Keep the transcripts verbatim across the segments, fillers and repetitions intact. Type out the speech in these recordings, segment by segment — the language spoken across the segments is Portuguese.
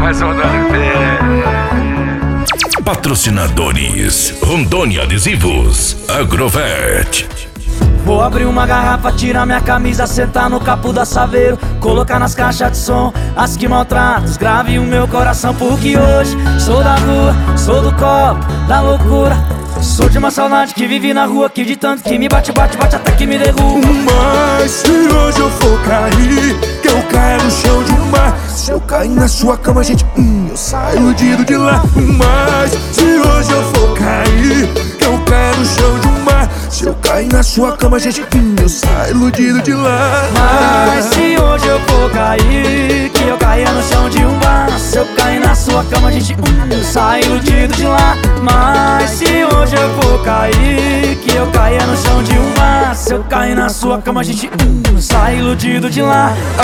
mais um do L P. Patrocinadores: Rondônia Adesivos, Agrovet. Vou abrir uma garrafa, tirar minha camisa, sentar no capô da Saveiro, colocar nas caixas de som as que maltratam, grave o meu coração, porque hoje sou da rua, sou do copo, da loucura. Sou de uma saudade que vive na rua, que de tanto que me bate, bate, bate até que me derruba. Mas se hoje eu for cair, que eu caia no chão de um mar. Se eu cair na sua cama, gente, hum, eu saio iludido de lá. Mas se hoje eu for cair, que eu caia no chão de um mar. Se eu cair na sua cama, gente, hum, eu saio iludido de lá. Mas se hoje eu for cair, que eu caia no chão de um bar. Se eu cair na sua cama, gente, hum, eu saio iludido de lá. Mas se hoje eu for cair, que eu caia no chão de um bar. Se eu cair na sua cama, gente, hum, eu saio iludido de lá. Ah,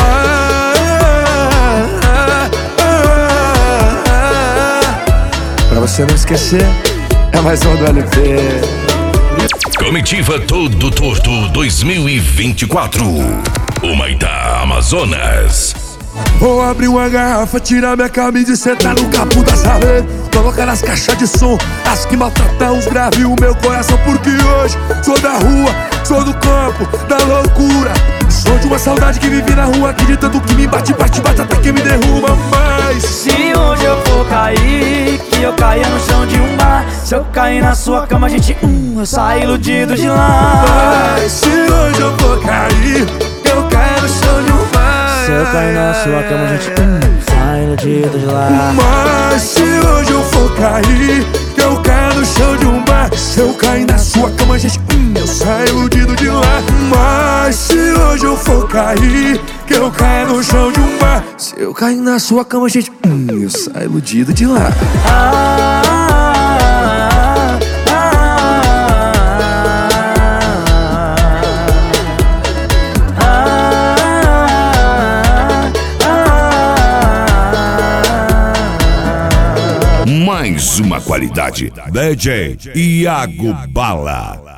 ah, ah, ah. Pra você não esquecer, é mais um do L P. Comitiva Todo Torto dois mil e vinte e quatro. Humaitá, Amazonas. Vou abrir uma garrafa, tirar minha camisa e sentar no capô da Saveiro, colocar nas caixas de som as que maltratam os graves o meu coração, porque hoje sou da rua, sou do campo, da loucura. Sou de uma saudade que vive na rua, que de tanto que me bate, bate, bate até que me derruba. Mas se hoje eu for cair, que eu caia no chão de um bar. Se eu cair na sua cama, gente, hum, eu saio iludido de lá. Mas se hoje eu for cair, que eu caia no chão de um bar. Se eu cair na sua cama, gente, hum, sai iludido de lá. Mas se hoje eu for cair, que eu caia no chão de um bar. Se eu cair na sua cama, gente, hum, eu saio iludido de lá. Mas se hoje eu for cair, que eu caia no chão de um bar. Se eu cair na sua cama, gente, hum, eu saio iludido de lá. Ah, ah, Mais uma qualidade. D J Iago Bala.